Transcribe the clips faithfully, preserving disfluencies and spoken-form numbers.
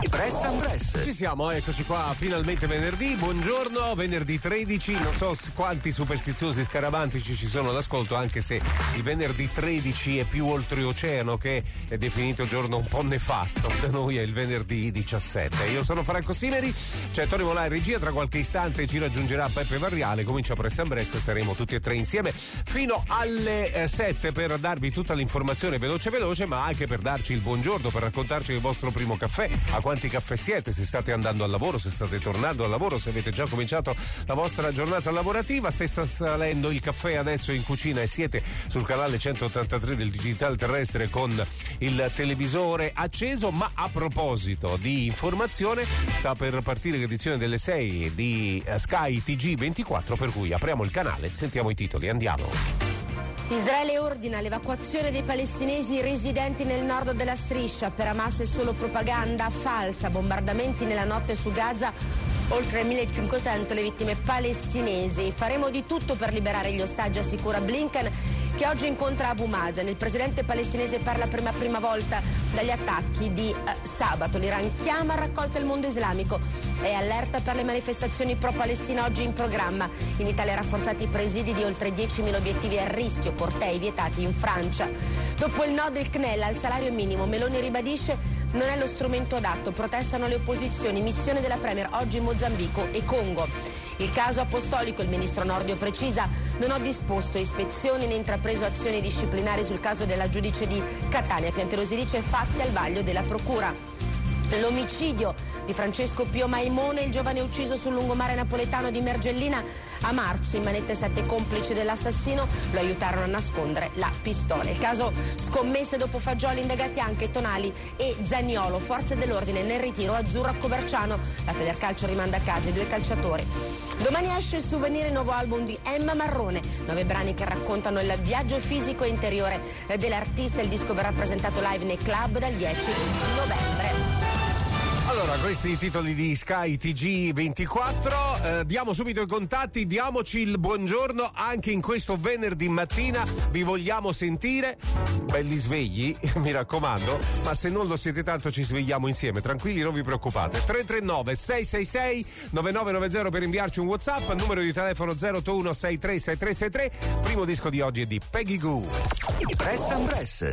Press and Press. Ci siamo, eccoci qua, finalmente venerdì, buongiorno, venerdì tredici, non so quanti superstiziosi scaramantici ci sono all'ascolto, anche se il venerdì tredici è più oltreoceano, che è definito giorno un po' nefasto, da noi è il venerdì diciassette. Io sono Franco Simeri, c'è Tony Molà in regia, tra qualche istante ci raggiungerà Peppe Varriale, comincia Press and Press, saremo tutti e tre insieme fino alle eh, sette per darvi tutta l'informazione veloce veloce, ma anche per darci il buongiorno, per raccontarci il vostro primo caffè, a quanti caffè siete, se state andando al lavoro, se state tornando al lavoro, se avete già cominciato la vostra giornata lavorativa, stessa salendo il caffè adesso in cucina e siete sul canale centottantatré del digitale terrestre con il televisore acceso. Ma a proposito di informazione, sta per partire l'edizione delle sei di Sky T G ventiquattro, per cui apriamo il canale, sentiamo i titoli, andiamo. Israele ordina l'evacuazione dei palestinesi residenti nel nord della striscia. Per Hamas è solo propaganda falsa. Bombardamenti nella notte su Gaza, oltre millecinquecento le vittime palestinesi. Faremo di tutto per liberare gli ostaggi, assicura Blinken, che oggi incontra Abu Mazen. Il presidente palestinese parla per la prima volta dagli attacchi di eh, sabato. L'Iran chiama a raccolta il mondo islamico e allerta per le manifestazioni pro-Palestina oggi in programma. In Italia rafforzati i presidi di oltre diecimila obiettivi a rischio, cortei vietati in Francia. Dopo il no del C N E L al salario minimo, Meloni ribadisce non è lo strumento adatto, protestano le opposizioni, missione della Premier oggi in Mozambico e Congo. Il caso apostolico, il ministro Nordio precisa, non ho disposto ispezioni né intrapreso azioni disciplinari sul caso della giudice di Catania. Piantedosi dice fatti al vaglio della procura. L'omicidio di Francesco Pio Maimone, il giovane ucciso sul lungomare napoletano di Mergellina a marzo. In manette sette complici dell'assassino, lo aiutarono a nascondere la pistola. Il caso scommesse dopo Fagioli, indagati anche Tonali e Zaniolo. Forze dell'ordine nel ritiro azzurro a Coverciano. La Federcalcio rimanda a casa i due calciatori. Domani esce il souvenir, il nuovo album di Emma Marrone. Nove brani che raccontano il viaggio fisico e interiore dell'artista. Il disco verrà presentato live nei club dal dieci novembre. Allora, questi i titoli di Sky T G ventiquattro, eh, diamo subito i contatti, diamoci il buongiorno anche in questo venerdì mattina, vi vogliamo sentire, belli svegli, mi raccomando, ma se non lo siete tanto ci svegliamo insieme, tranquilli, non vi preoccupate. tre tre nove sei sei sei nove nove nove zero per inviarci un WhatsApp, numero di telefono zero otto uno sei tre sei tre sei tre, primo disco di oggi è di Peggy Goo. Press and Press.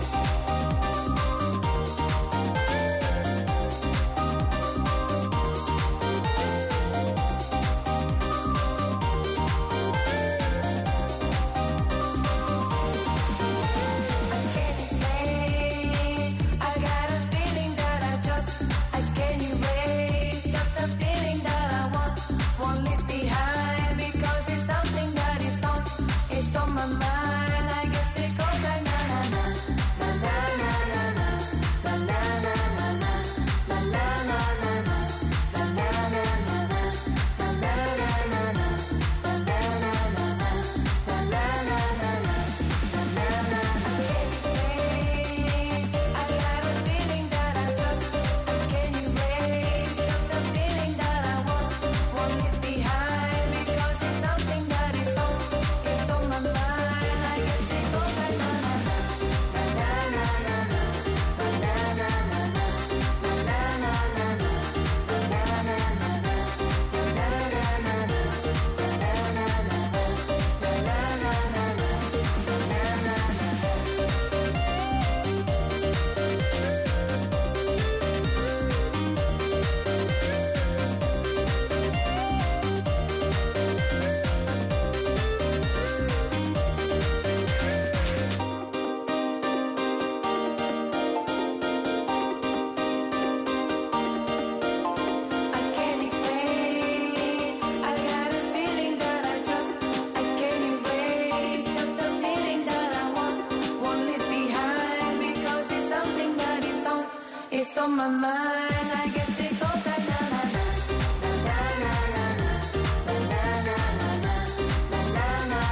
on my mind. I guess it goes like na na na na na na na na na na na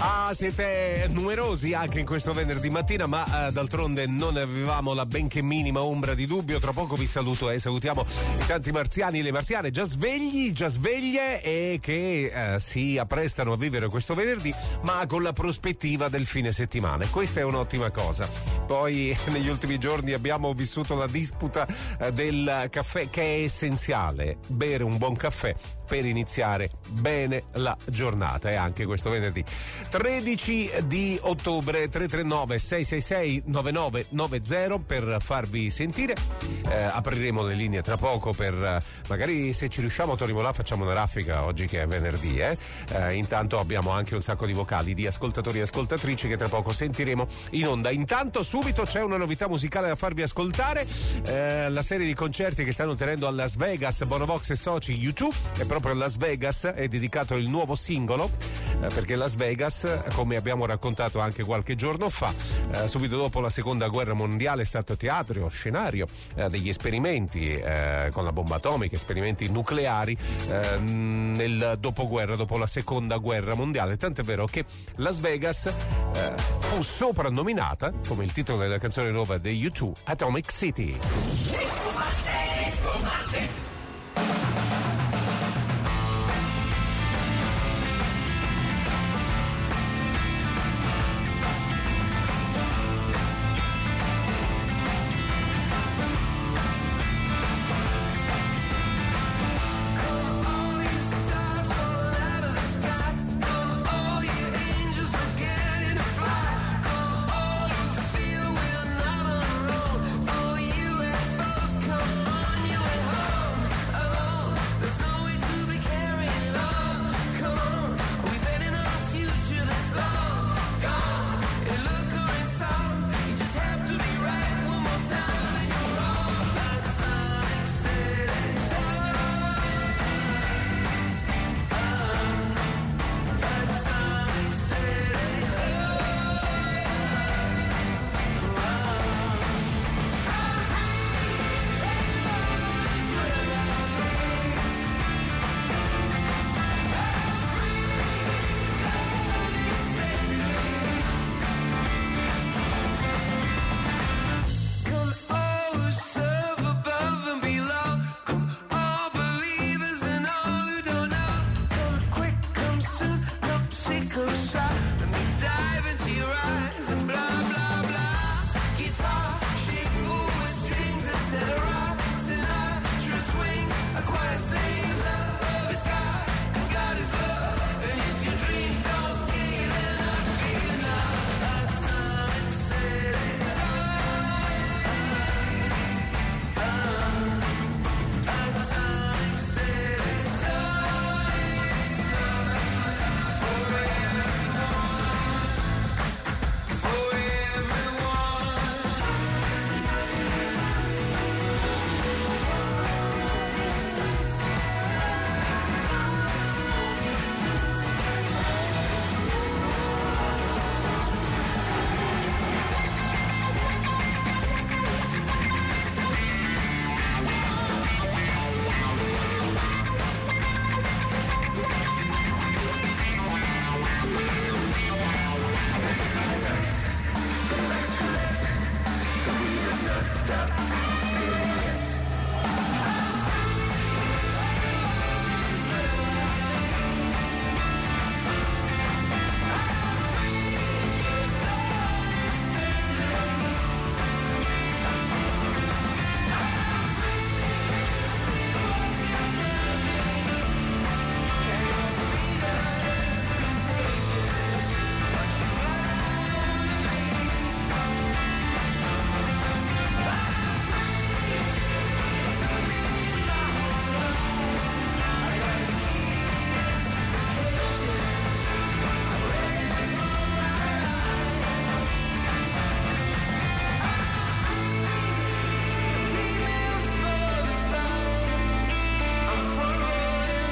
Ah, siete numerosi anche in questo venerdì mattina, ma eh, d'altronde non avevamo la benché minima ombra di dubbio. Tra poco vi saluto e salutiamo i tanti marziani e le marziane già svegli, già sveglie e che eh, si apprestano a vivere questo venerdì, ma con la prospettiva del fine settimana. Questa è un'ottima cosa. Poi negli ultimi giorni abbiamo vissuto la disputa eh, del caffè, che è essenziale bere un buon caffè per iniziare bene la giornata, e anche questo venerdì tredici di ottobre. Tre tre nove sei sei sei nove nove nove zero per farvi sentire. Eh, apriremo le linee tra poco per eh, magari, se ci riusciamo, torniamo là, facciamo una raffica oggi che è venerdì. Eh? Eh, intanto abbiamo anche un sacco di vocali di ascoltatori e ascoltatrici che tra poco sentiremo in onda. Intanto subito c'è una novità musicale da farvi ascoltare. Eh, la serie di concerti che stanno tenendo a Las Vegas, Bonovox e soci U due, è proprio a Las Vegas, è dedicato il nuovo singolo, eh, perché Las Vegas, come abbiamo raccontato anche qualche giorno fa, eh, subito dopo la seconda guerra mondiale è stato teatro, scenario eh, degli esperimenti eh, con la bomba atomica, esperimenti nucleari eh, nel dopoguerra, dopo la seconda guerra mondiale, tant'è vero che Las Vegas eh, fu soprannominata, come il titolo della canzone nuova dei U due, Atomic City.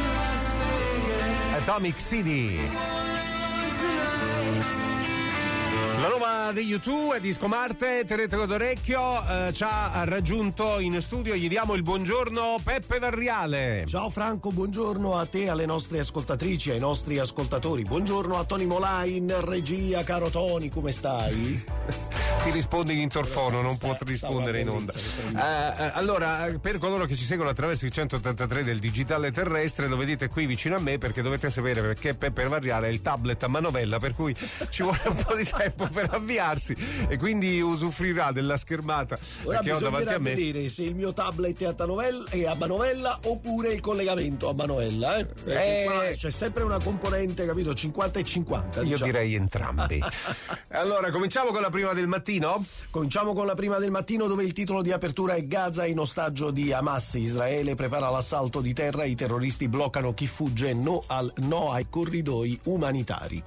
Atomic City. La nuova di U due è Disco Marte, tenetelo d'orecchio, eh, ci ha raggiunto in studio, gli diamo il buongiorno Peppe Varriale. Ciao Franco, buongiorno a te, alle nostre ascoltatrici, ai nostri ascoltatori. Buongiorno a Tony Molà in regia, caro Tony, come stai? Ti rispondi in interfono, non può rispondere in onda. Eh, eh, allora, per coloro che ci seguono attraverso il centottantatré del digitale terrestre, lo vedete qui vicino a me perché dovete sapere perché Peppe Varriale è il tablet a manovella, per cui ci vuole un po' di tempo per avviarsi e quindi usufruirà della schermata Ora che ho davanti a me. vedere se il mio tablet è a, tanovella, è a manovella oppure il collegamento a manovella, eh? Perché Eh, qua c'è sempre una componente, capito, cinquanta e cinquanta. Io diciamo. direi entrambi. Allora, cominciamo con la prima del mattino. Cominciamo con la prima del mattino, dove il titolo di apertura è Gaza in ostaggio di Hamas. Israele prepara l'assalto di terra, i terroristi bloccano chi fugge, no, al, no ai corridoi umanitari.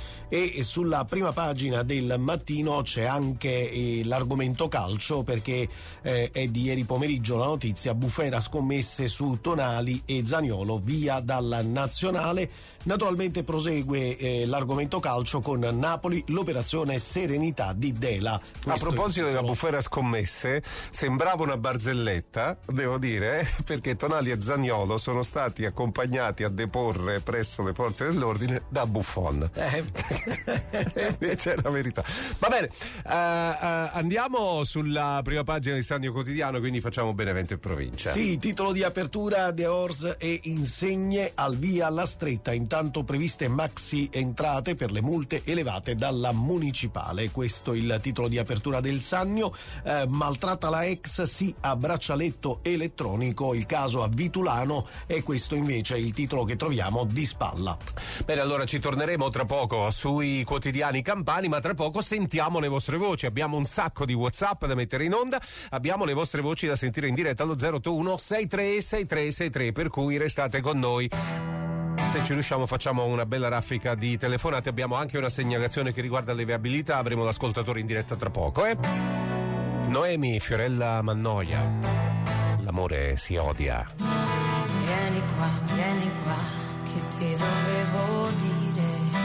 E sulla prima pagina del mattino c'è anche eh, l'argomento calcio, perché eh, è di ieri pomeriggio la notizia: bufera scommesse su Tonali e Zaniolo via dalla nazionale. Naturalmente prosegue eh, l'argomento calcio con Napoli, l'operazione Serenità di Dela. Questo A proposito è il della titolo. bufera scommesse, sembrava una barzelletta, devo dire, eh, perché Tonali e Zaniolo sono stati accompagnati a deporre presso le forze dell'ordine da Buffon. Eh. Invece è la verità. Va bene, eh, eh, andiamo sulla prima pagina di Sannio Quotidiano, quindi facciamo Benevento e provincia. Sì, titolo di apertura: De Ors e insegne al via alla stretta, intanto previste maxi entrate per le multe elevate dalla municipale. Questo è il titolo di apertura del Sannio. Eh, maltratta la ex, sì a braccialetto elettronico, il caso a Vitulano, e questo invece è il titolo che troviamo di spalla. Bene, allora ci torneremo tra poco sui quotidiani campani, ma tra poco sentiamo le vostre voci. Abbiamo un sacco di WhatsApp da mettere in onda, abbiamo le vostre voci da sentire in diretta allo zero otto uno sei tre sei tre sei tre, per cui restate con noi. Se ci riusciamo facciamo una bella raffica di telefonate. Abbiamo anche una segnalazione che riguarda le viabilità, avremo l'ascoltatore in diretta tra poco, eh? Noemi Fiorella Mannoia, l'amore si odia. Vieni qua, vieni qua, che ti dovevo dire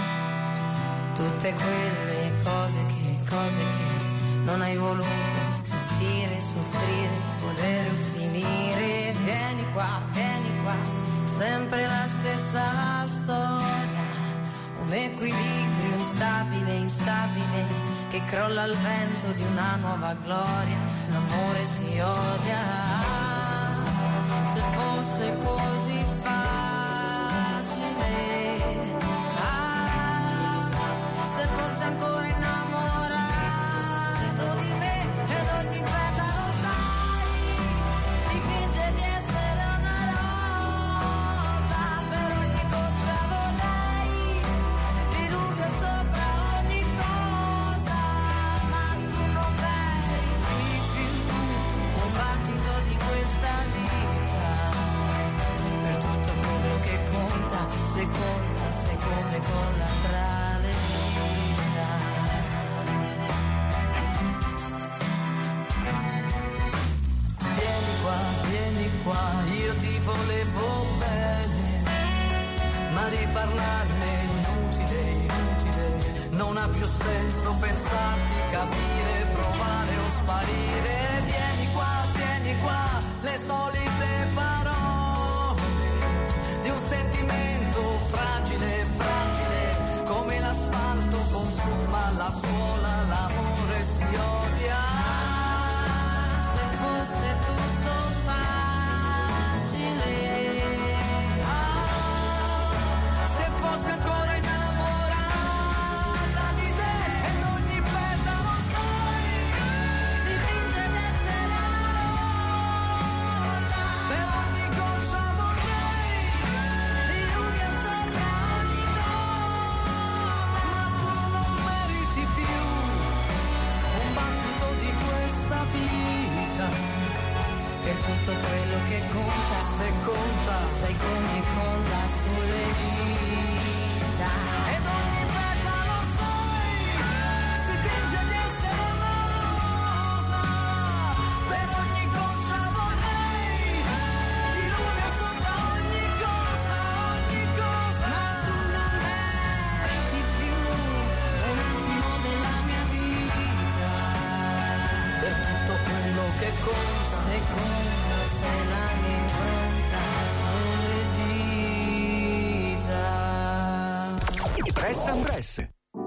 tutte quelle cose che, cose che non hai voluto sentire, soffrire, voler finire. Vieni qua, vieni qua, sempre la stessa storia, un equilibrio instabile, instabile, che crolla al vento di una nuova gloria. L'amore si odia, se fosse così facile, ah, se fosse ancora innamorato di me, ed ogni petalo sai, si finge di essere una rosa, per ogni goccia vorrei diluvio sopra ogni cosa, ma tu non meriti più un battito di questa vita, per tutto quello che conta, se conta, se come collaterale vita. Vieni qua, vieni qua, io ti volevo bene, ma riparlarne è inutile, inutile, non ha più senso pensarti, capire, provare o sparire. Vieni qua, vieni qua, le solite parole di un sentimento fragile, fragile, come l'asfalto consuma la suola, l'amore si odia. Se fosse tutto facile, ah, se fosse ancora innamorata di te, ed ogni petalo sai, si finge d'essere una rosa, per ogni goccia vorrei diluvio sopra ogni cosa, ma tu non meriti più un battito seconda, seconda, sei la mia impronta sulle dita. Press and Press.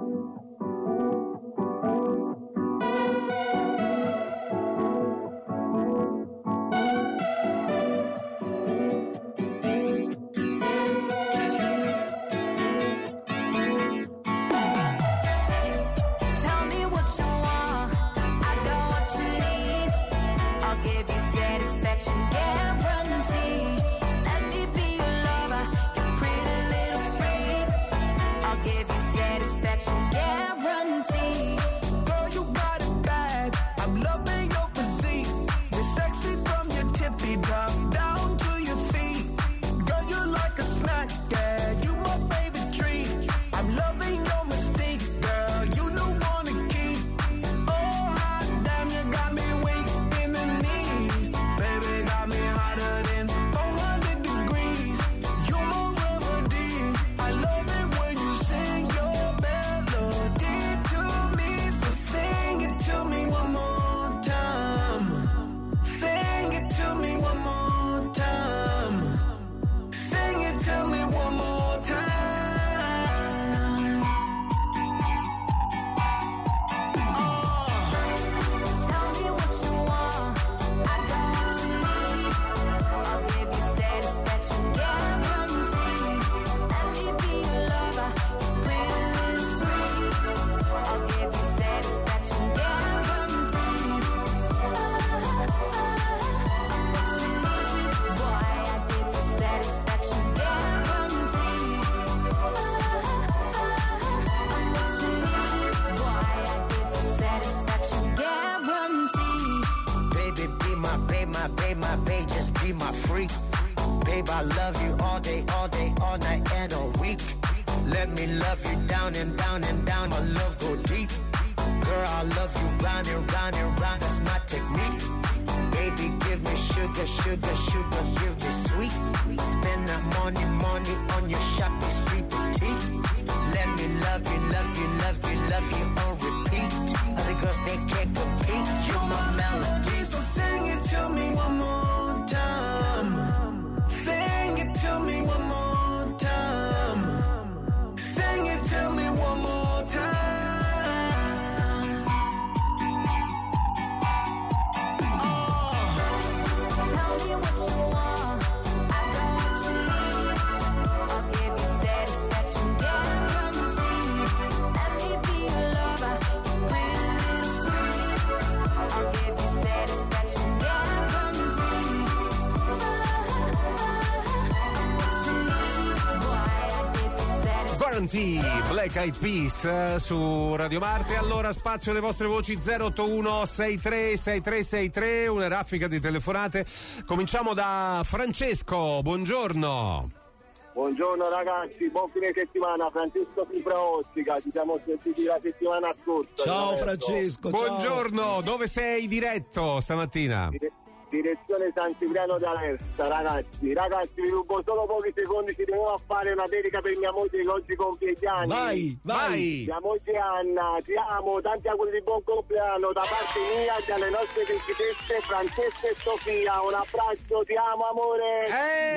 Black Eyed Peas eh, su Radio Marte. Allora, spazio alle vostre voci zero otto uno sei tre sei tre sei tre, una raffica di telefonate. Cominciamo da Francesco, buongiorno. Buongiorno ragazzi, buon fine settimana. Francesco Fibra Ottica, ci siamo sentiti la settimana scorsa. Ciao Francesco, buongiorno, ciao. Dove sei diretto stamattina? Dire- direzione San Cipriano d'Alerta, ragazzi. Ragazzi, vi rubo solo pochi secondi, ci devo fare una dedica per mia moglie che oggi compie gli anni. Vai, vai. Mia moglie Anna, ti amo, tanti auguri di buon compleanno da parte mia e dalle nostre principesse Francesca e Sofia. Un abbraccio, ti amo amore.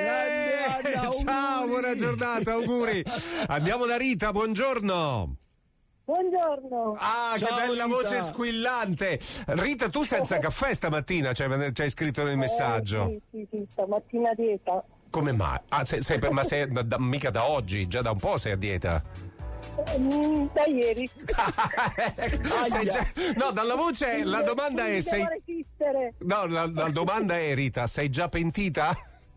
Eh, Grande Anna, ciao, auguri. buona giornata, auguri. Andiamo da Rita, buongiorno. Buongiorno. Ah, Ciao, che bella Rita. voce squillante. Rita, tu senza caffè stamattina, cioè, c'hai scritto nel messaggio. Eh, sì, sì, sì, stamattina dieta. Come mai? Ah, sei, sei per- ma sei da- da- mica da oggi, già da un po' sei a dieta. Mm, da ieri. Sei già- no, dalla voce la domanda è: Non sei. devo resistere. No, la, la domanda è, Rita, sei già pentita?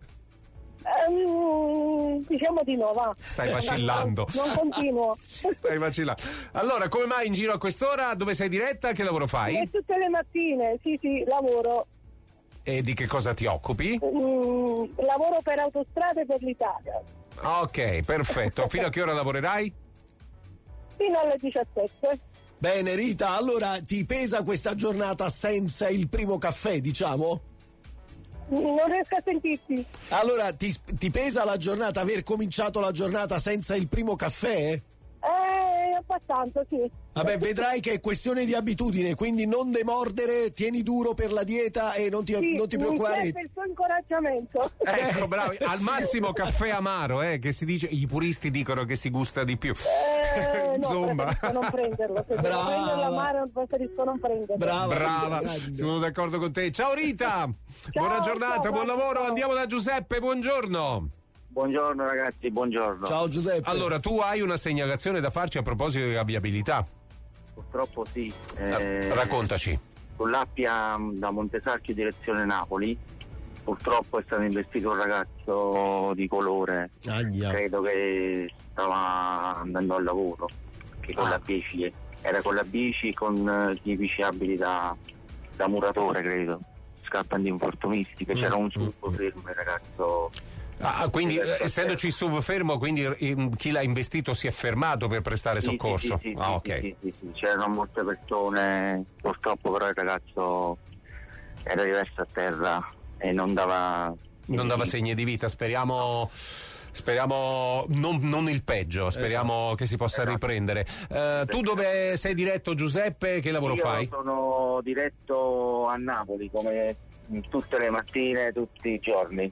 Ehm, diciamo di no, va. Stai vacillando. Non continuo. Stai vacillando. Allora, come mai in giro a quest'ora? Dove sei diretta? Che lavoro E fai? tutte le mattine, sì, sì, lavoro. E di che cosa ti occupi? Mm, lavoro per autostrade per l'Italia. Ok, perfetto. Fino a che ora lavorerai? Fino alle diciassette. Bene Rita, allora ti pesa questa giornata senza il primo caffè, diciamo? Non riesco a sentirti. Allora ti, ti pesa la giornata, aver cominciato la giornata senza il primo caffè? Eh, abbastanza, sì. Vabbè, vedrai che è questione di abitudine, quindi non demordere, tieni duro per la dieta e non ti, Sì, non ti mi preoccupare. serve il suo incoraggiamento. Ecco, bravi. Al massimo caffè amaro, eh, che si dice, i puristi dicono che si gusta di più. Eh, no, Insomma. preferisco non prenderlo. Se devo Brava. prenderlo amaro, preferisco non prenderlo. Brava, Brava, grande. sono d'accordo con te. Ciao Rita, buona giornata, ciao, buon lavoro. ciao. Andiamo da Giuseppe, buongiorno. Buongiorno ragazzi, buongiorno. Ciao Giuseppe. Allora, tu hai una segnalazione da farci a proposito di viabilità. Purtroppo sì. Eh, eh, Raccontaci. Sull'Appia da Montesarchio direzione Napoli, purtroppo è stato investito un ragazzo di colore. Aglia. Credo che stava andando al lavoro, che con Ah. la bici, era con la bici con eh, tipici abili da, da muratore, credo, scappano di infortunisti, che c'era un sub fermo, il ragazzo. Ah, quindi eh, essendoci subfermo, quindi eh, chi l'ha investito si è fermato per prestare Sì, soccorso. sì, sì, sì, ah, sì, ok. sì, sì, sì, c'erano molte persone, purtroppo però il ragazzo era diverso a terra e non dava Non dava segni di vita, speriamo. Speriamo non, non il peggio, speriamo che si possa riprendere. Eh, tu dove sei diretto, Giuseppe? Che lavoro Io fai? sono diretto a Napoli come tutte le mattine, tutti i giorni,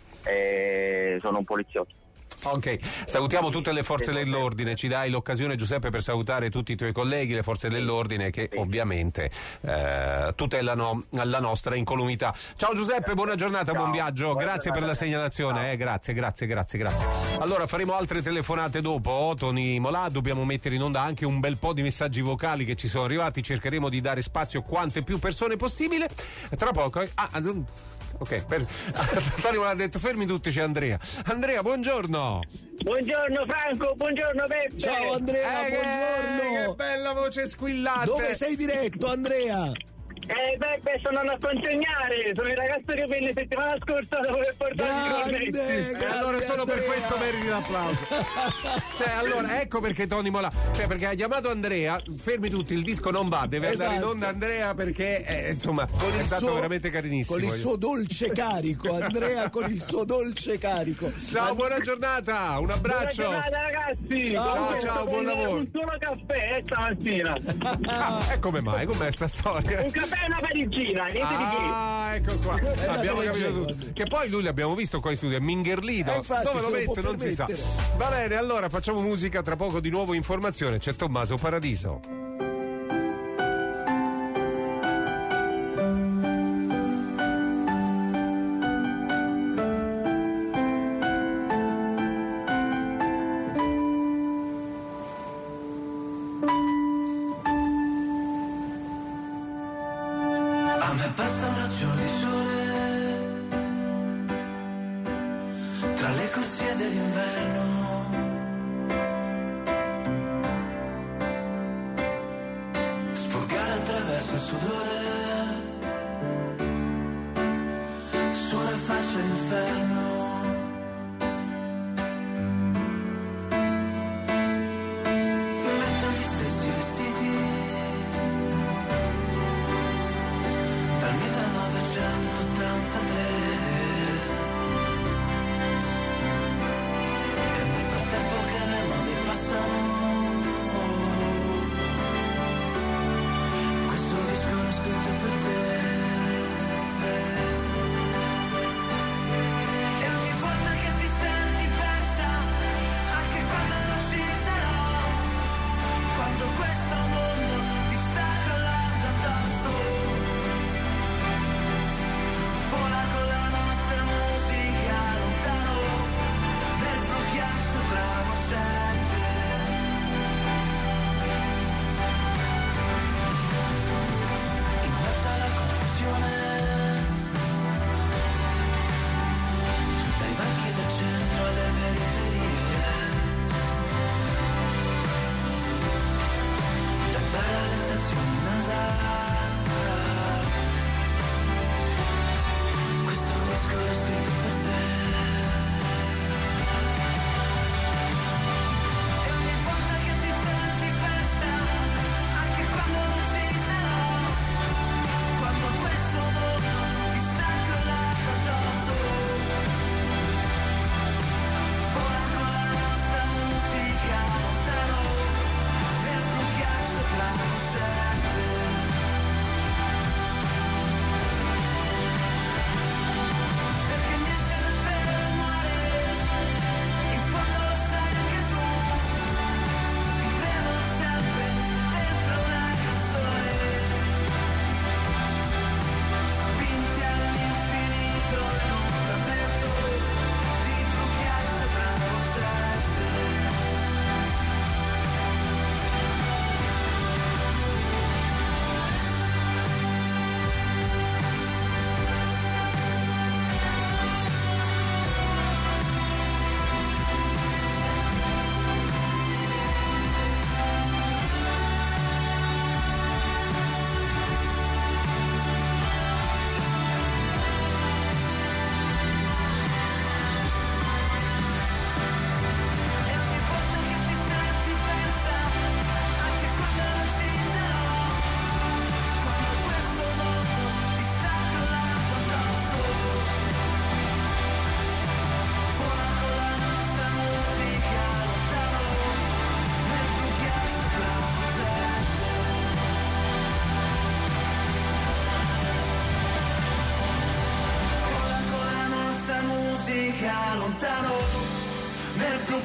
e sono un poliziotto. Ok, salutiamo tutte le forze dell'ordine, ci dai l'occasione Giuseppe per salutare tutti i tuoi colleghi, le forze dell'ordine che ovviamente eh, tutelano la nostra incolumità. Ciao Giuseppe, buona giornata, buon viaggio, Buona grazie per la giornata. segnalazione, eh, grazie, grazie, grazie, grazie. Allora faremo altre telefonate dopo, Tony Molà, dobbiamo mettere in onda anche un bel po' di messaggi vocali che ci sono arrivati, cercheremo di dare spazio a quante più persone possibile. Tra poco... Ah, ok, per... Tony Molà ha detto fermi tutti, c'è Andrea. Andrea, buongiorno. Buongiorno Franco, buongiorno Peppe. Ciao Andrea, Eh, buongiorno. Che bella voce squillante. Dove sei diretto, Andrea? Eh Peppe, sono andato a consegnare, sono il ragazzo che venne settimana scorsa dopo aver portato i cornetti. Grande, E grande allora solo per Andrea. questo meriti l'applauso. Cioè, allora, ecco perché Tony Molà, cioè perché ha chiamato Andrea, fermi tutti, il disco non va, deve andare in Esatto. onda Andrea perché eh, insomma Con è il stato suo- veramente carinissimo. Con il suo dolce carico, Andrea con il suo dolce carico. Ciao, buona giornata, un abbraccio. Buona giornata ragazzi. Ciao, Comunque, ciao, buon prendere lavoro. Un solo caffè eh, stamattina. Ah, e come mai? Com'è sta storia? Un caffè e una parigina, niente di che. Ah, ecco qua. Abbiamo da capito leggero. tutto. Che poi lui l'abbiamo visto qua in studio, è Mingherlino. Eh, infatti, Dove se lo lo mette può non si sa. permettere. Va bene, allora facciamo musica, tra poco di nuovo informazione. C'è Tommaso Paradiso. A me basta un raggio di sole tra le corsie dell'inverno. Sporcare attraverso il sudore sulla faccia l'inferno. Metto gli stessi vestiti dal millenovecentottantatré e nel frattempo che le mode passano questo disco l'ho scritto per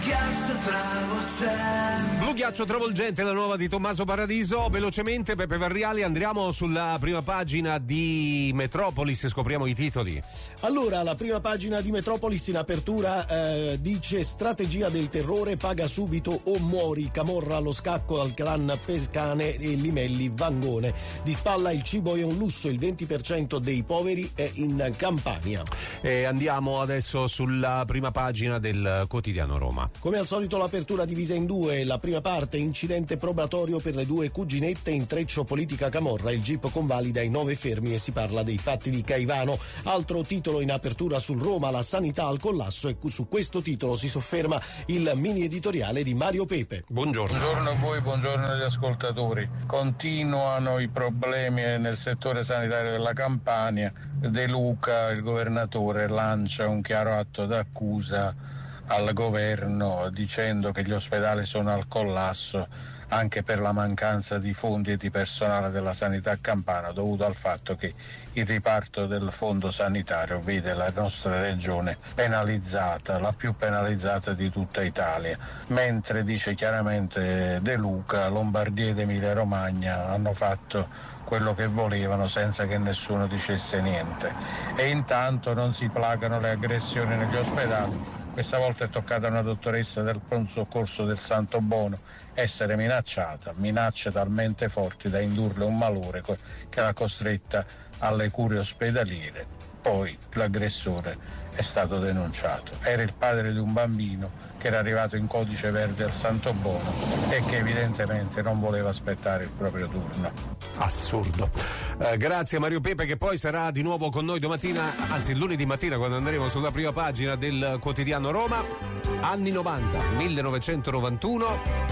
ghiaccio travolgente. Blu ghiaccio travolgente, la nuova di Tommaso Paradiso. Velocemente, Peppe Varriali, andiamo sulla prima pagina di Metropolis e scopriamo i titoli. Allora, la prima pagina di Metropolis in apertura eh, dice: strategia del terrore, paga subito o muori. Camorra allo scacco al clan Pescane e Limelli Vangone. Di spalla il cibo è un lusso, il venti per cento dei poveri è in Campania. E andiamo adesso sulla prima pagina del quotidiano Roma. Come al solito l'apertura divisa in due, la prima parte incidente probatorio per le due cuginette, intreccio politica Camorra, il GIP convalida i nove fermi e si parla dei fatti di Caivano. Altro titolo in apertura sul Roma, la sanità al collasso, e su questo titolo si sofferma il mini editoriale di Mario Pepe. Buongiorno. Buongiorno a voi, buongiorno agli ascoltatori. Continuano i problemi nel settore sanitario della Campania. De Luca, il governatore, lancia un chiaro atto d'accusa al governo dicendo che gli ospedali sono al collasso anche per la mancanza di fondi e di personale della sanità campana, dovuto al fatto che il riparto del fondo sanitario vede la nostra regione penalizzata, la più penalizzata di tutta Italia, mentre dice chiaramente De Luca, Lombardia ed Emilia Romagna hanno fatto quello che volevano senza che nessuno dicesse niente. E intanto non si placano le aggressioni negli ospedali. Questa volta è toccata a una dottoressa del pronto soccorso del Santo Bono essere minacciata, minacce talmente forti da indurle un malore che l'ha costretta alle cure ospedaliere. Poi l'aggressore è stato denunciato. Era il padre di un bambino che era arrivato in codice verde al Santo Bono e che evidentemente non voleva aspettare il proprio turno. Assurdo. Eh, grazie Mario Pepe, che poi sarà di nuovo con noi domattina, anzi lunedì mattina, quando andremo sulla prima pagina del quotidiano Roma. Anni novanta, millenovecentonovantuno.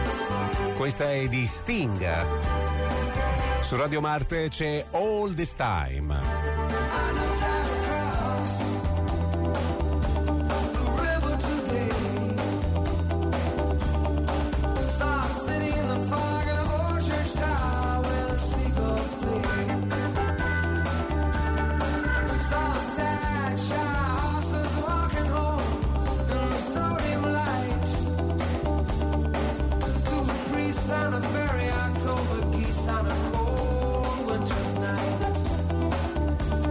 Questa è di Sting. Su Radio Marte c'è All This Time. Found a very October geese on a cold winter's night.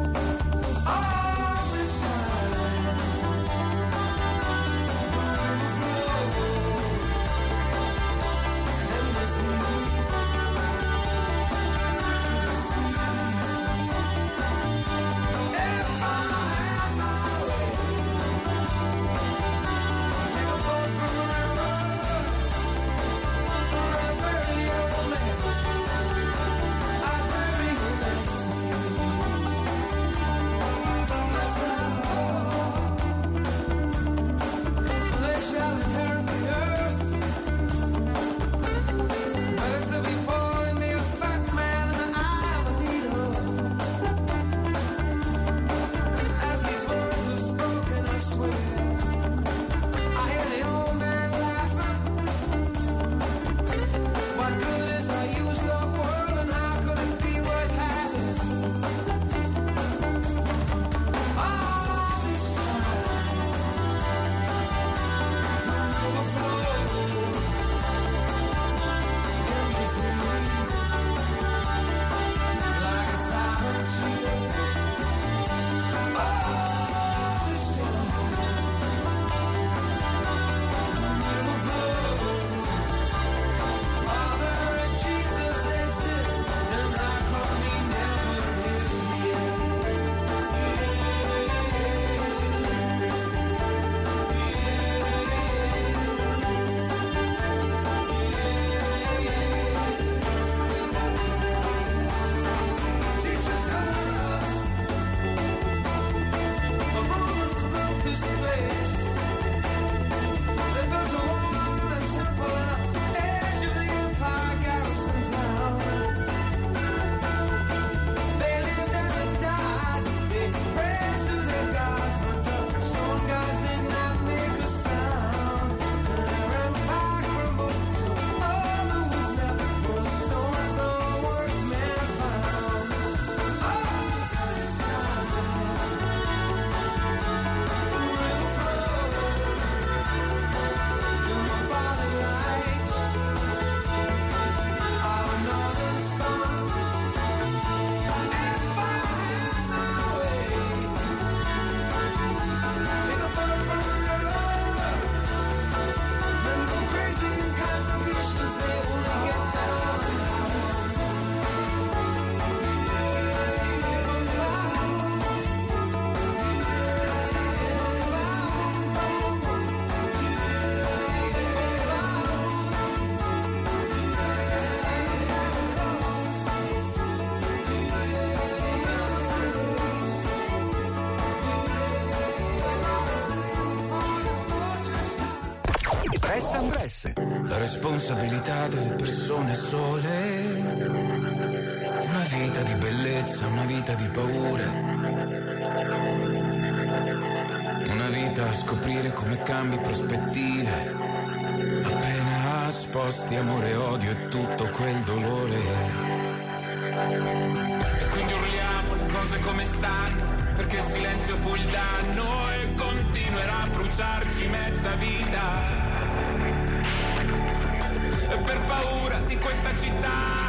Ambresse. La responsabilità delle persone sole. Una vita di bellezza, una vita di paure. Una vita a scoprire come cambi prospettive. Appena sposti amore e odio e tutto quel dolore. E quindi urliamo le cose come stanno, perché il silenzio fu il danno e continuerà a bruciarci mezza vita. E per paura di questa città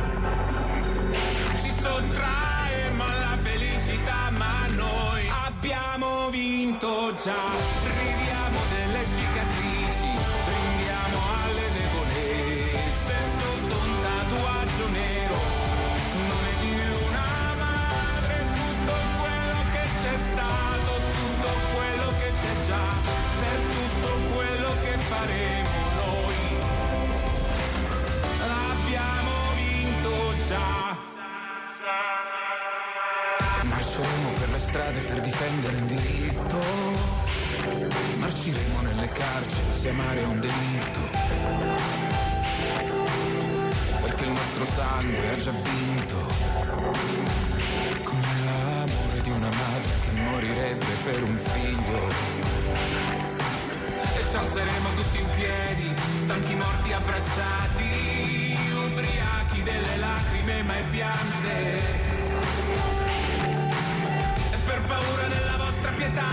ci sottraemo alla felicità, ma noi abbiamo vinto già. Ridiamo delle cicatrici, brindiamo alle debolezze sotto un tatuaggio nero. Nome di una madre, tutto quello che c'è stato, tutto quello che c'è già, per tutto quello che faremo noi. Abbiamo vinto già. Marceremo per le strade per difendere il diritto. Marciremo nelle carceri se amare è un delitto. Perché il nostro sangue ha già vinto. Come l'amore di una madre che morirebbe per un figlio. E ci alzeremo tutti in piedi, stanchi morti abbracciati, ubriachi delle lacrime mai piante. E per paura della vostra pietà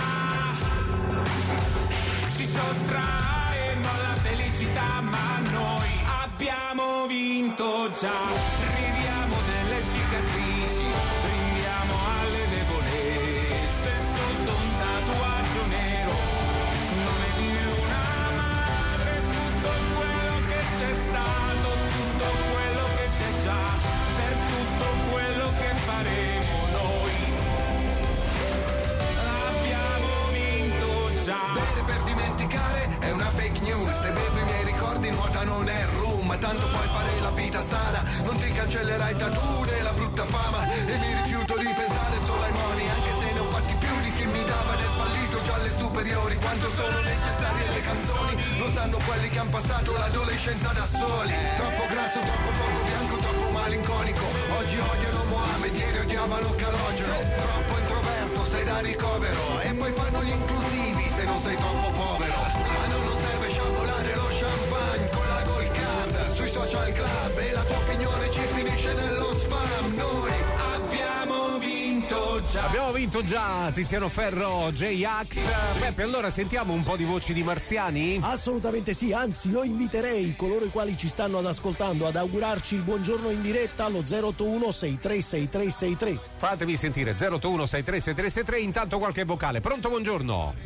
ci sottraemo alla felicità, ma noi abbiamo vinto già. Ridiamo delle cicatrici, brindiamo alle debolezze sotto un tatuaggio nero. Nome di una madre, tutto quello che c'è stato, tutto quello che c'è già, per tutto quello che faremo noi. Abbiamo vinto già. Bere per dimenticare è una fake news. Se bevo i miei ricordi nuota non è rum, ma tanto puoi fare la vita sana. Non ti cancellerai tattoo né la brutta fama. E mi rifiuto di pensare solo ai moni, anche se ne ho fatti più di chi mi dava del fallito già alle superiori. Quanto sono necessarie le canzoni lo sanno quelli che han passato l'adolescenza da soli. Troppo grasso, troppo poco bianco, troppo malinconico. Oggi odiano Mohamed, ieri odiavano Calogero. Troppo introverso, sei da ricovero. E poi fanno gli inclusivi se non sei troppo povero. Ma non, non serve sciabolare lo champagne con la Gold Card sui social club. E la tua opinione ci finisce nello spam. Noi abbiamo vinto già. Abbiamo vinto già, Tiziano Ferro, J-Ax. Peppe, allora sentiamo un po' di voci di marziani? Assolutamente sì, anzi io inviterei coloro i quali ci stanno ad ascoltando ad augurarci il buongiorno in diretta allo zero otto uno sei tre sei tre sei tre. Fatevi sentire, zero otto uno sei tre sei tre sei tre, intanto qualche vocale. Pronto, buongiorno.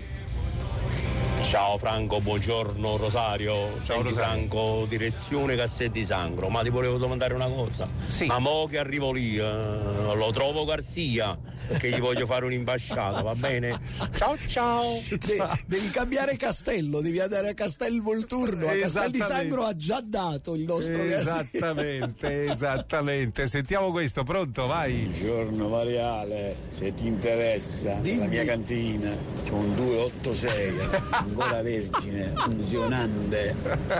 Ciao Franco, buongiorno Rosario. Ciao Senti, Rosario. Franco, direzione Cassetti Sangro, ma ti volevo domandare una cosa. Sì. Ma mo che arrivo lì, eh, lo trovo Garzia, perché gli voglio fare un'imbasciata, va bene? Ciao ciao. De- devi cambiare castello, devi andare a Castel Volturno. A Castel di Esattamente. Sangro ha già dato il nostro Esattamente, esattamente. Sentiamo questo, pronto, vai. Buongiorno Mariale, se ti interessa, Dimmi. la mia cantina c'è un due otto sei, ancora vergine, funzionante.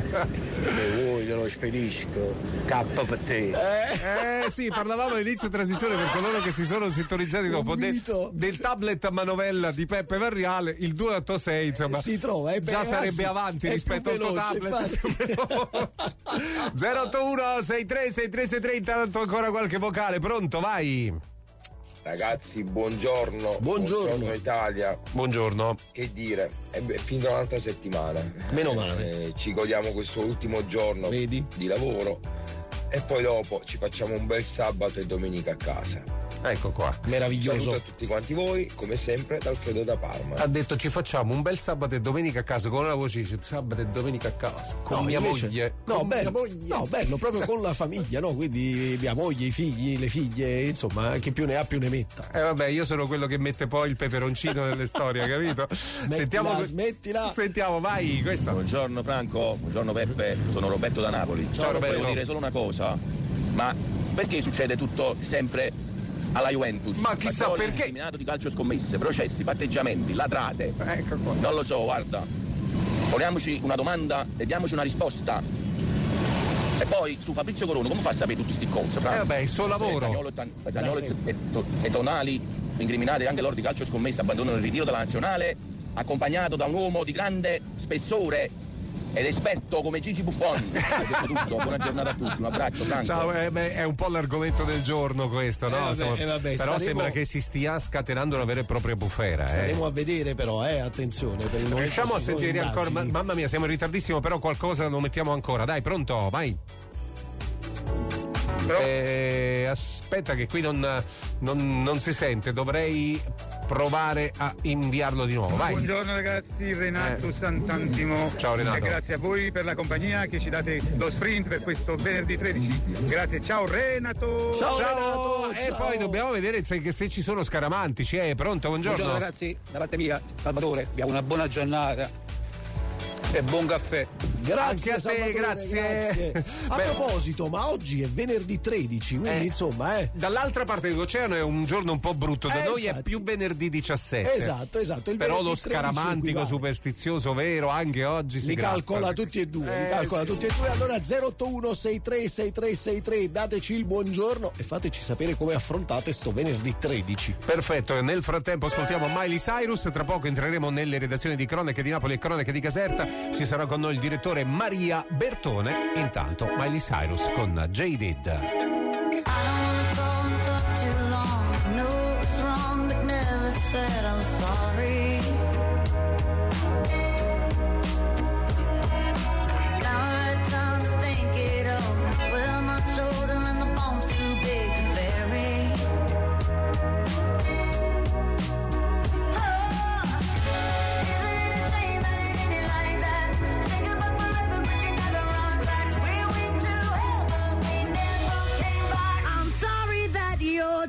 Se vuoi te lo spedisco, K per te. Eh sì, parlavamo all'inizio trasmissione per coloro che si sono sintonizzati dopo Un del, mito. del tablet a manovella di Peppe Varriale, il due otto sei, insomma, si trova, eh, beh, già anzi, sarebbe avanti è rispetto al più tuo veloce, tablet. È più veloce. zero otto uno sei tre sei tre sei tre, intanto ancora qualche vocale, pronto, vai. Ragazzi, buongiorno. Buongiorno. Italia. Buongiorno. Che dire, è be- finita un'altra settimana. Meno male. Eh, ci godiamo questo ultimo giorno Vedi? di lavoro e poi dopo ci facciamo un bel sabato e domenica a casa. Ecco qua. Meraviglioso. Saluto a tutti quanti voi, come sempre, da Alfredo da Parma. Ha detto ci facciamo un bel sabato e domenica a casa, con la voce dice sabato e domenica a casa con No, mia invece- moglie. No, con bello, mia moglie. no, bello, proprio con la famiglia, no? Quindi mia moglie, i figli, le figlie, insomma, chi più ne ha più ne metta. Eh vabbè, io sono quello che mette poi il peperoncino nelle storie, capito? Smettila, smettila. Sentiamo, vai, questa. Buongiorno Franco, buongiorno Peppe, sono Roberto da Napoli. Ciao, Roberto. Volevo dire solo una cosa, ma perché succede tutto sempre alla Juventus? Ma chissà Fagioli, perché. eliminato di calcio scommesse, processi, patteggiamenti, latrate. Ecco qua. Non lo so, guarda. poniamoci una domanda e diamoci una risposta. E poi su Fabrizio Corona, come fa a sapere tutte queste cose? Eh vabbè, il suo lavoro. Zaniolo, e, Zaniolo e, e, e Tonali, incriminati anche loro di calcio scommessa, abbandonano il ritiro della nazionale, accompagnato da un uomo di grande spessore ed esperto come Gigi Buffon. Ho detto tutto, buona giornata a tutti, un abbraccio, Franco. Ciao, eh, beh, è un po' l'argomento del giorno questo, no? Eh, vabbè, Insomma, eh, vabbè, però staremo... sembra che si stia scatenando una vera e propria bufera. Staremo eh. a vedere però, eh, attenzione. Per il Riusciamo a sentire indagini. ancora, ma, mamma mia, siamo in ritardissimo, però qualcosa lo mettiamo ancora. Dai, pronto, vai. Eh, aspetta che qui non, non, non si sente, dovrei provare a inviarlo di nuovo. Vai. Buongiorno ragazzi, Renato Eh. Sant'Antimo. Ciao, Renato. E grazie a voi per la compagnia che ci date lo sprint per questo venerdì tredici. Grazie, ciao Renato. Ciao, Renato, E ciao. poi dobbiamo vedere se, se ci sono scaramantici. Eh, pronto, buongiorno. Buongiorno ragazzi, da parte mia, Salvatore, abbiamo una buona giornata e buon caffè. Grazie Anche a te, Salvatore, grazie. grazie. A Beh, proposito, ma oggi è venerdì tredici, quindi Eh, insomma, eh. dall'altra parte dell'oceano è un giorno un po' brutto, da Eh, noi è infatti. più venerdì diciassette. Esatto, esatto. Il Però venerdì lo tredici scaramantico equivale. superstizioso vero anche oggi si Li gratta. calcola tutti e due, li Eh, calcola sì. tutti e due. Allora zero otto uno sei tre sei tre sei tre, dateci il buongiorno e fateci sapere come affrontate sto venerdì tredici. Perfetto, nel frattempo ascoltiamo Miley Cyrus, tra poco entreremo nelle redazioni di Cronache di Napoli e Cronache di Caserta, ci sarà con noi il direttore Maria Bertone. Intanto Miley Cyrus con Jaded. I'm sorry that you're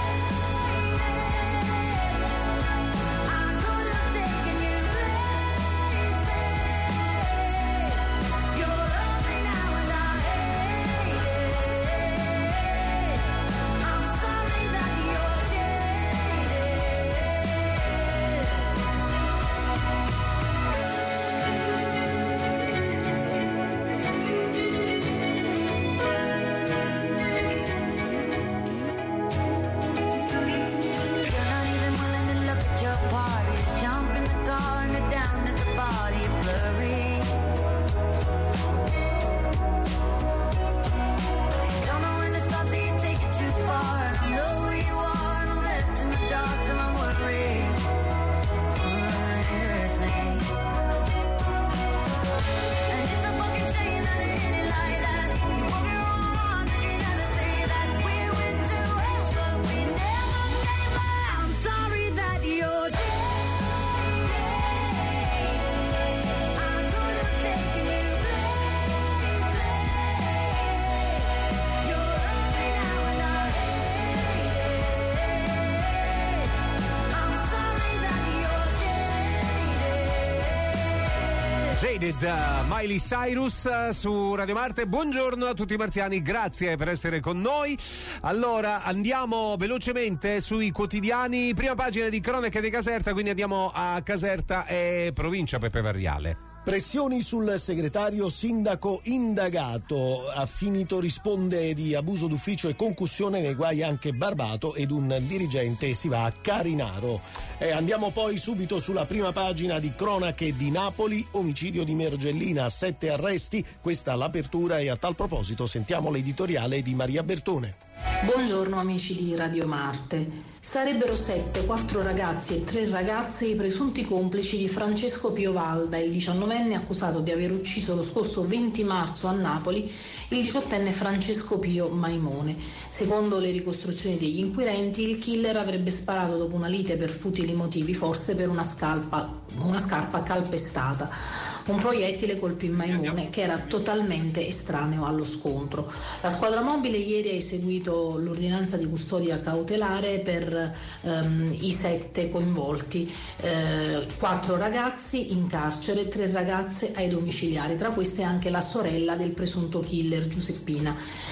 Jaded, uh, Miley Cyrus uh, su Radio Marte. Buongiorno a tutti i marziani, grazie per essere con noi. Allora andiamo velocemente sui quotidiani, prima pagina di Cronache di Caserta, quindi andiamo a Caserta e provincia Peppe Varriale. Pressioni sul segretario sindaco indagato. Ha finito, risponde di abuso d'ufficio e concussione, nei guai anche Barbato ed un dirigente si va a Carinaro. E andiamo poi subito sulla prima pagina di Cronache di Napoli, omicidio di Mergellina, sette arresti, questa l'apertura e a tal proposito sentiamo l'editoriale di Maria Bertone. Buongiorno amici di Radio Marte. Sarebbero sette, quattro ragazzi e tre ragazze i presunti complici di Francesco Piovalda, il diciannovenne accusato di aver ucciso lo scorso venti marzo a Napoli il diciottenne Francesco Pio Maimone. Secondo le ricostruzioni degli inquirenti, il killer avrebbe sparato dopo una lite per futili motivi, forse per una, scalpa, una scarpa calpestata. Un proiettile colpì Maimone, che era totalmente estraneo allo scontro. La squadra mobile ieri ha eseguito l'ordinanza di custodia cautelare per ehm, i sette coinvolti, eh, quattro ragazzi in carcere, tre ragazze ai domiciliari, tra queste anche la sorella del presunto killer Giuseppina.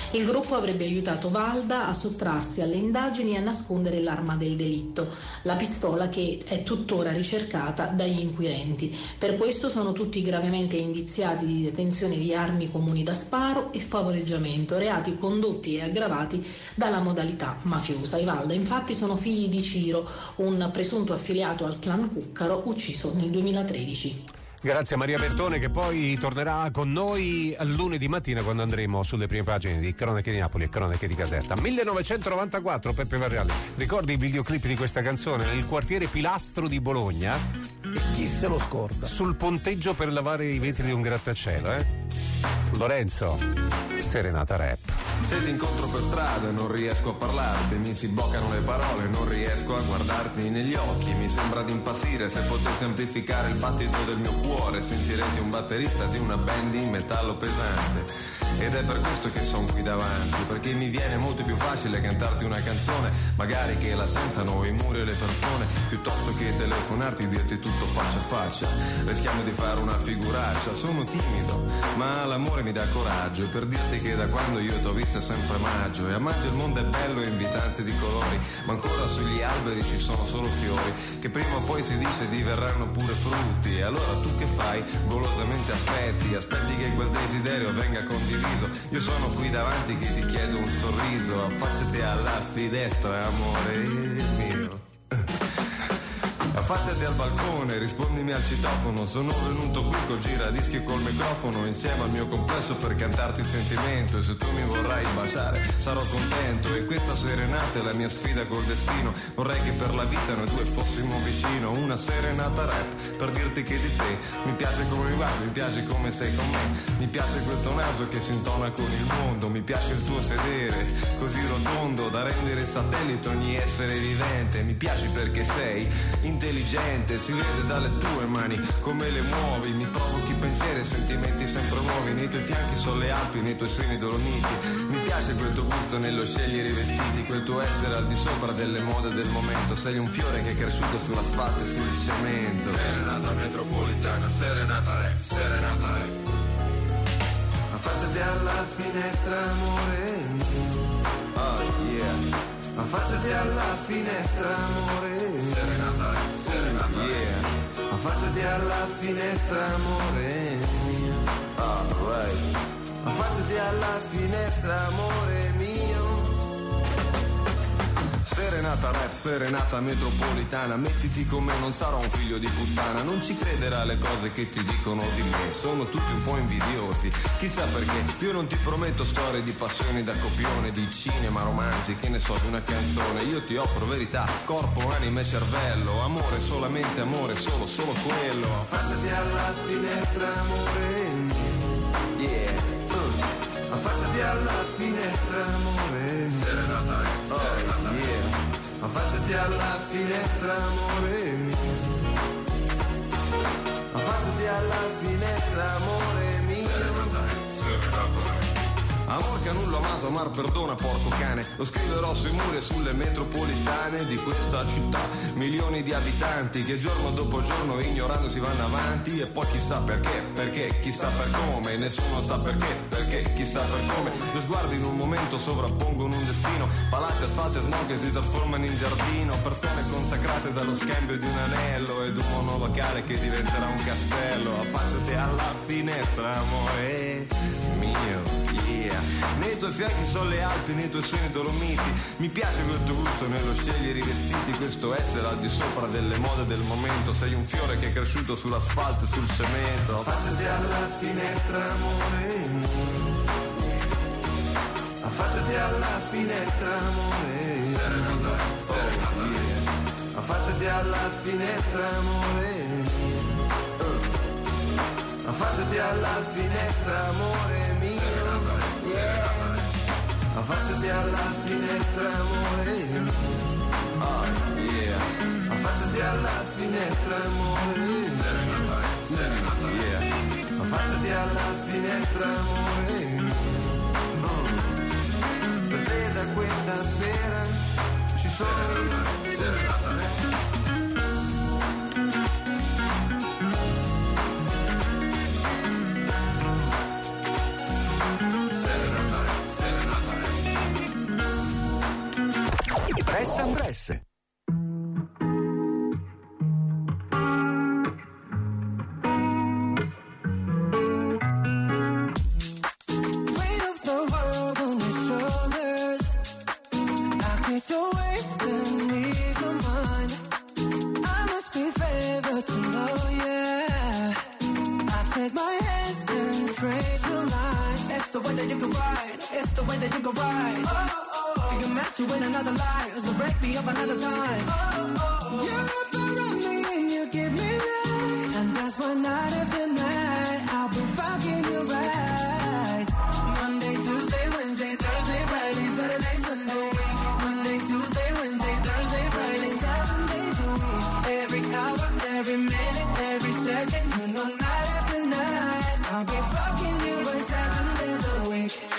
Il gruppo avrebbe aiutato Valda a sottrarsi alle indagini e a nascondere l'arma del delitto, la pistola che è tuttora ricercata dagli inquirenti. Per questo sono tutti gravemente indiziati di detenzione di armi comuni da sparo e favoreggiamento, reati condotti e aggravati dalla modalità mafiosa. I Valda infatti sono figli di Ciro, un presunto affiliato al clan Cuccaro ucciso nel duemilatredici. Grazie a Maria Bertone, che poi tornerà con noi lunedì mattina quando andremo sulle prime pagine di Cronache di Napoli e Cronache di Caserta. millenovecentonovantaquattro, Peppe Varriale. Ricordi il videoclip di questa canzone nel quartiere Pilastro di Bologna? E chi se lo scorda? Sul ponteggio per lavare i vetri di un grattacielo, eh? Lorenzo, Serenata Rap. Se ti incontro per strada non riesco a parlarti, mi si bloccano le parole, non riesco a guardarti negli occhi, mi sembra di impazzire se potessi amplificare il battito del mio cuore, sentireti un batterista di una band in metallo pesante. Ed è per questo che sono qui davanti, perché mi viene molto più facile cantarti una canzone, magari che la sentano i muri e le persone, piuttosto che telefonarti e dirti tutto faccia a faccia. Rischiamo di fare una figuraccia, sono timido, ma l'amore mi dà coraggio, per dirti che da quando io t'ho visto è sempre maggio, e a maggio il mondo è bello e invitante di colori, ma ancora sugli alberi ci sono solo fiori, che prima o poi si dice diverranno pure frutti, e allora tu che fai? Golosamente aspetti, aspetti che quel desiderio venga condiviso. Io sono qui davanti che ti chiedo un sorriso, affacciati alla finestra, amore mio. Affacciati al balcone, rispondimi al citofono, sono venuto qui col giradischi e col microfono, insieme al mio complesso per cantarti il sentimento, e se tu mi vorrai baciare sarò contento, e questa serenata è la mia sfida col destino, vorrei che per la vita noi due fossimo vicino, una serenata rap per dirti che di te mi piace come mi guardi, mi piace come sei con me, mi piace quel tuo naso che si intona con il mondo, mi piace il tuo sedere così rotondo da rendere satellite ogni essere vivente, mi piaci perché sei intelligente, si vede dalle tue mani come le muovi, mi provochi pensieri e sentimenti sempre nuovi, nei tuoi fianchi sono le Alpi, nei tuoi seni dolomiti, mi piace quel tuo gusto nello scegliere i vestiti, quel tuo essere al di sopra delle mode del momento, sei un fiore che è cresciuto sull'asfalto e sul cemento. Serenata metropolitana, serenata re, serenata re. Affacciati alla finestra amore mio, oh yeah. Affacciati alla finestra amore, serenata, serenata, yeah. Affacciati alla finestra amore mio, alright. Affacciati alla finestra amore mio. Serenata rap, serenata metropolitana, mettiti con me, non sarò un figlio di puttana, non ci crederà alle cose che ti dicono di me, sono tutti un po' invidiosi, chissà perché, io non ti prometto storie di passioni da copione, di cinema, romanzi, che ne so, di una canzone, io ti offro verità, corpo, anima e cervello, amore, solamente amore, solo, solo quello. Affacciati alla finestra amore mio, yeah, uh. Affacciati alla finestra amore mio, serenata, oh, serenata, yeah. Affacciati alla finestra amore mio, affacciati alla finestra amore mio, serenata, serenata. Amor che nulla amato, amar perdona porco cane, lo scriverò sui muri e sulle metropolitane di questa città, milioni di abitanti che giorno dopo giorno ignorando si vanno avanti, e poi chissà perché, perché, chissà per come, nessuno sa perché, perché, chissà per come, gli sguardi in un momento sovrappongono un destino, palazzi, asfalti e smog che si trasformano in giardino, persone consacrate dallo scambio di un anello ed un monolocale che diventerà un castello, affacciati alla finestra amore mio. Nei tuoi fianchi sono le Alpi, nei tuoi seni dolomiti, mi piace quel tuo gusto nello scegliere i vestiti, questo essere al di sopra delle mode del momento, sei un fiore che è cresciuto sull'asfalto e sul cemento. Affacciati alla finestra amore mio, affacciati alla finestra amore mio, serenata, serenata, yeah. Affacciati alla finestra amore mio, uh. Affacciati alla finestra amore mio, yeah. Affacciati alla finestra amore mio, oh yeah. Affacciati alla finestra amore mio, serenata, serenata, yeah. Affacciati alla finestra amore mio, oh. Per te da questa sera ci sono serenata, serenata. Serenata, serenata. Press and Press. So wasting ease of mind. I must be favored to know, yeah. I take my hands and trace the lines. It's the way that you can ride. It's the way that you can ride. Oh, oh, oh. You can match you in another life. So break me up another time. Oh, oh, oh. You're up around me and you give me right. And that's why night after night I'll be fucking you right. Monday, Tuesday, Wednesday, Thursday, Friday, Saturday, Sunday. Tuesday, Wednesday, Thursday, Friday, seven days a week. Every hour, every minute, every second, you know, night after night, I'll be fucking you by seven days a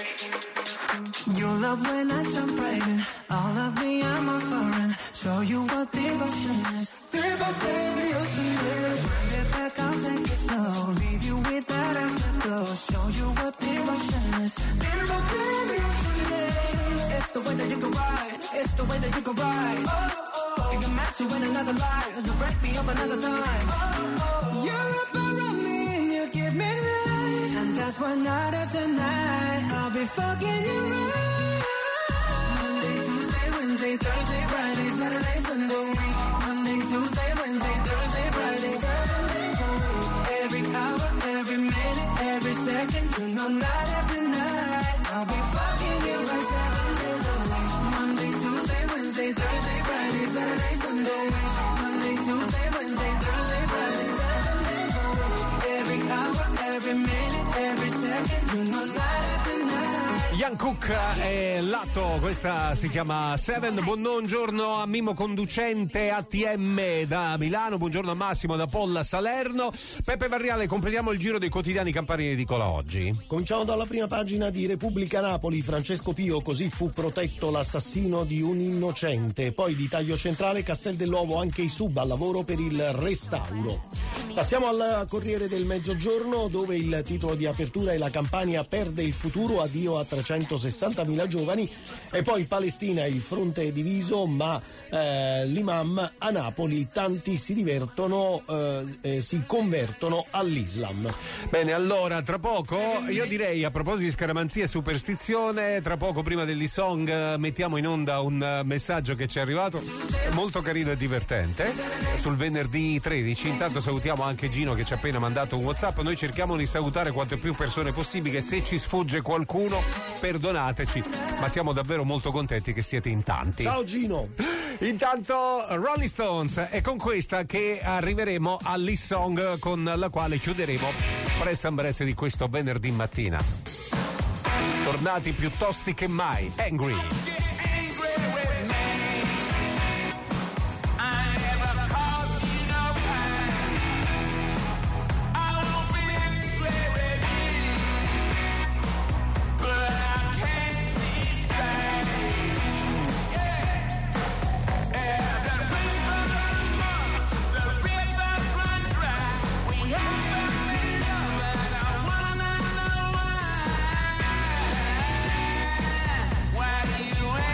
week. You love when I jump right in. All of me, I'm a foreign. Show you what devotion is. Devote the ocean is. Bring it back, I'll take it slow. Leave you with that afterglow. Show you what devotion is. Devote the ocean is. It's the way that you can ride. It's the way that you can ride. Oh, oh. You can match you in another life. So break me up another time. Oh, oh. You're up around me and you give me life. And that's why night after night I'll be fucking you right. Monday, Tuesday, Wednesday, Thursday, Friday, Saturday, Sunday. Monday, Tuesday, Wednesday, Thursday, Friday, seven days a week. Every hour, every minute, every second, you know, night after night I'll be fucking you right seven days a week. Monday, Tuesday, Wednesday, Thursday, Friday, Saturday, Sunday. Monday, Tuesday, Wednesday, Thursday, Friday, seven days a week. Every hour, every minute, every second, you know, night after night. Ian Cook e Lato, questa si chiama Seven. Buongiorno a Mimmo Conducente A T M da Milano, buongiorno a Massimo da Polla Salerno. Peppe Varriale, completiamo il giro dei quotidiani campani in edicola oggi. Cominciamo dalla prima pagina di Repubblica Napoli. Francesco Pio, così fu protetto l'assassino di un innocente. Poi di taglio centrale, Castel dell'Uovo, anche i sub al lavoro per il restauro. Passiamo al Corriere del Mezzogiorno, dove il titolo di apertura è La Campania perde il futuro, addio a trecentosessantamila giovani. E poi Palestina, il fronte è diviso, ma eh, l'imam a Napoli, tanti si divertono, eh, eh, si convertono all'Islam. Bene, allora tra poco io direi, a proposito di scaramanzia e superstizione, tra poco prima dell'e-song mettiamo in onda un messaggio che ci è arrivato molto carino e divertente sul venerdì tredici. Intanto salutiamo anche Gino che ci ha appena mandato un WhatsApp. Noi cerchiamo di salutare quante più persone possibile. Se ci sfugge qualcuno, perdonateci, ma siamo davvero molto contenti che siete in tanti. Ciao Gino. Intanto Rolling Stones, è con questa che arriveremo all'e-song con la quale chiuderemo Press and Press di questo venerdì mattina. Tornati più tosti che mai, Angry. Why you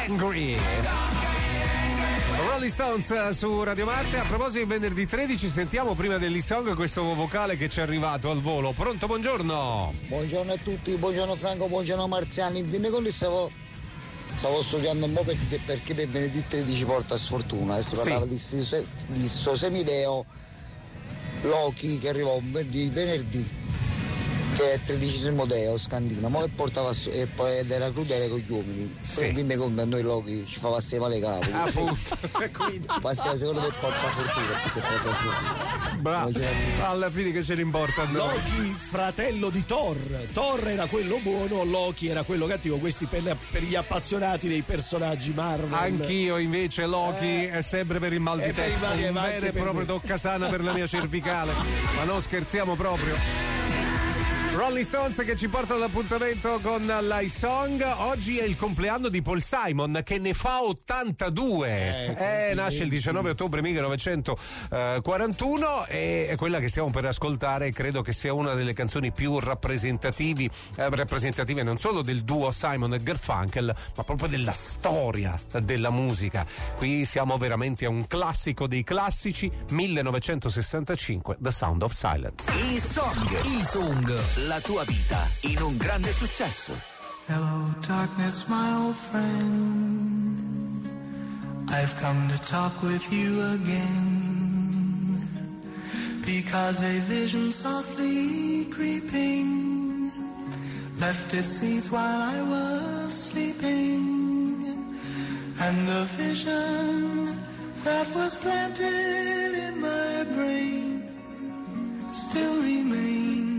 Angry. Rolling Stones su Radio Marte. A proposito di venerdì tredici, sentiamo prima dell'e-song questo vocale che ci è arrivato al volo. Pronto, buongiorno. Buongiorno a tutti, buongiorno Franco, buongiorno Marziani. Vieni con stavo, stavo studiando un po' perché, perché per venerdì tredici porta sfortuna. E si parlava sì. di, di sto semideo Loki che arrivò venerdì, venerdì che è il tredicesimo deo scandino, ma che portava e poi ed era crudele con gli uomini. Sì. Quindi con noi Loki ci fa passare male capo. Ah, appunto. Passava secondo me porta fortuna. Bravo. Alla fine che ce ne importa. Loki, fratello di Thor. Thor era quello buono, Loki era quello cattivo. Questi per, per gli appassionati dei personaggi Marvel. Anch'io invece Loki eh. è sempre per il mal di testa. Un vero e proprio toccasana per la mia cervicale. Ma non scherziamo proprio. Rolling Stones che ci porta all'appuntamento con l'iSong. Oggi è il compleanno di Paul Simon che ne fa ottantadue. Eh, eh, nasce il diciannove ottobre millenovecentoquarantuno e è quella che stiamo per ascoltare. Credo che sia una delle canzoni più rappresentativi, eh, rappresentative non solo del duo Simon e Garfunkel, ma proprio della storia della musica. Qui siamo veramente a un classico dei classici, millenovecentosessantacinque, The Sound of Silence. E-song, E-song. La tua vita in un grande successo. Hello darkness, my old friend. I've come to talk with you again. Because a vision softly creeping left its seeds while I was sleeping. And the vision that was planted in my brain still remains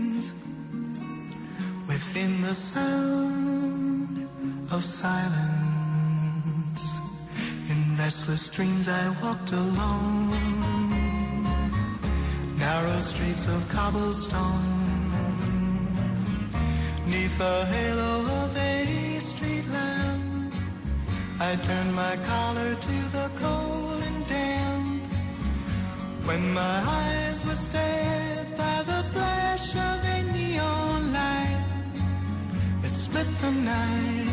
within the sound of silence. In restless dreams I walked alone, narrow streets of cobblestone, neath the halo of a street lamp. I turned my collar to the cold and damp, when my eyes were stared by the flash of a neon light. Split the night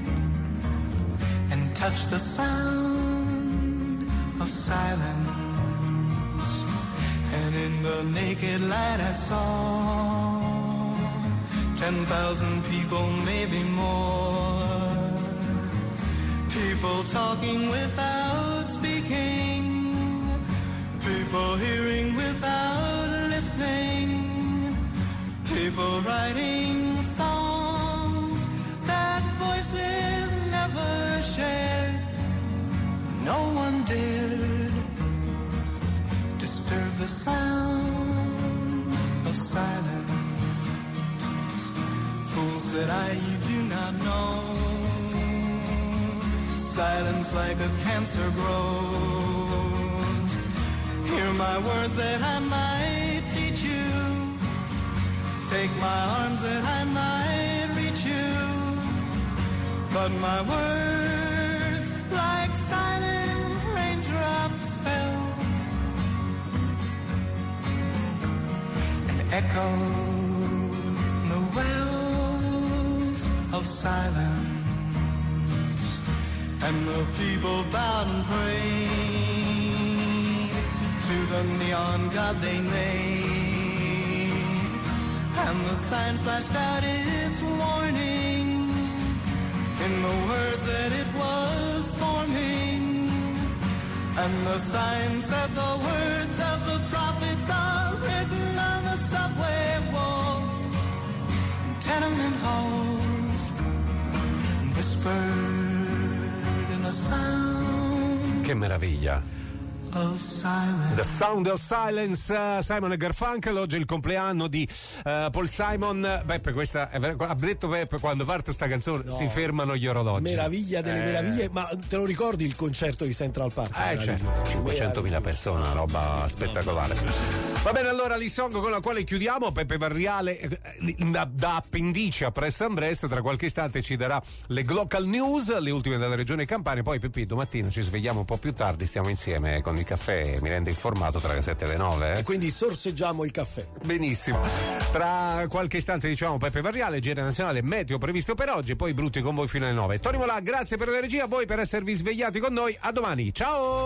and touch the sound of silence. And in the naked light I saw ten thousand people, maybe more. People talking without speaking, people hearing without listening, people writing songs never shared. No one dared disturb the sound of silence. Fools that I do not know, silence like a cancer grows. Hear my words that I might teach you, take my arms that I might reach you. But my words, like silent raindrops, fell and echoed the wells of silence. And the people bowed and prayed to the neon god they made. And the sign flashed out its warning in the words that it was forming. And the sign said the words of the prophets are written on the subway walls, tenement halls, whispered in the sound. Che meraviglia! The Sound of Silence, uh, Simon e Garfunkel. Oggi è il compleanno di uh, Paul Simon. Beppe, questa è, ha detto Beppe, quando parte sta canzone no. si fermano gli orologi. Meraviglia delle eh. meraviglie. Ma te lo ricordi il concerto di Central Park? Eh certo, cinquecentomila persone, una roba spettacolare. Va bene, allora l'e-song con la quale chiudiamo, Peppe Varriale eh, da, da appendice a Press and Brest, tra qualche istante ci darà le Glocal News, le ultime della regione Campania, poi Peppi domattina ci svegliamo un po' più tardi, stiamo insieme con il caffè, mi rende informato tra le sette e le nove. Eh? E quindi sorseggiamo il caffè. Benissimo. Tra qualche istante diciamo Peppe Varriale, genere nazionale, meteo previsto per oggi, poi brutti con voi fino alle nove. Tony Molà, grazie per la regia, a voi per esservi svegliati con noi, a domani, ciao!